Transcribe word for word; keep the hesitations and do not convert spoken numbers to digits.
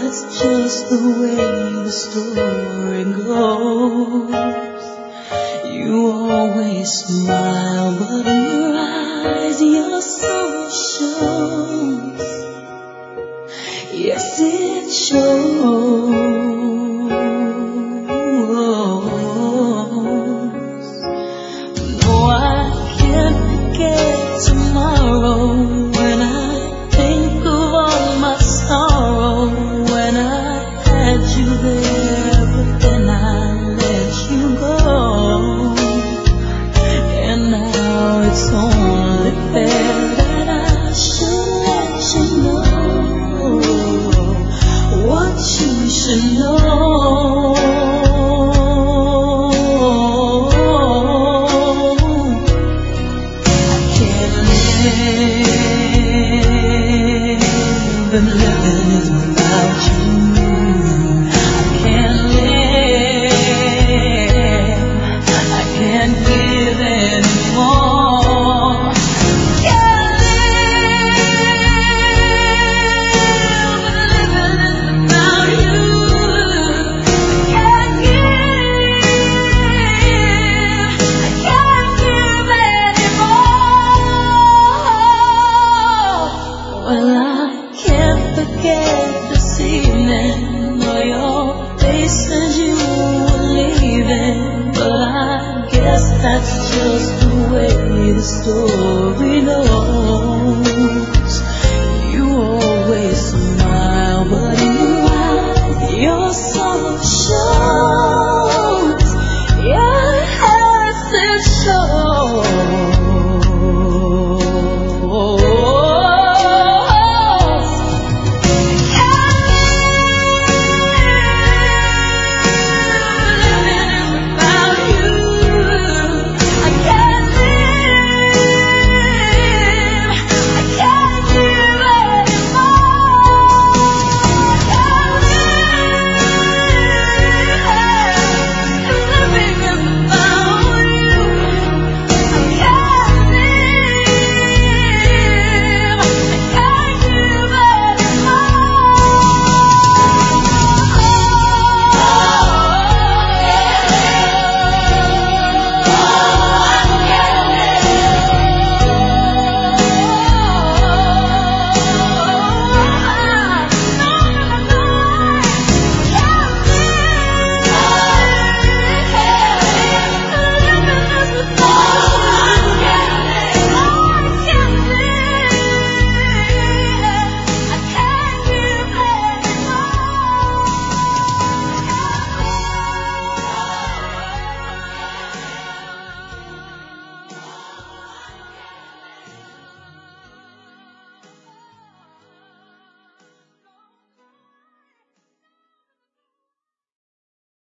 that's just the way the story goes. You always smile, but in your eyes your soul shows. Yes, it shows. No, I can't forget tomorrow when I think of all my sorrow. When I had you there, but then I let you go. And now it's only fair that I should let you know what you should know. I can't live and living is without you. I can't live, I can't give anymore. Can't live and living is without you. I can't give, I can't give anymore. Well, I can't forget this evening, or your face as you were leaving. But I guess that's just the way the story goes.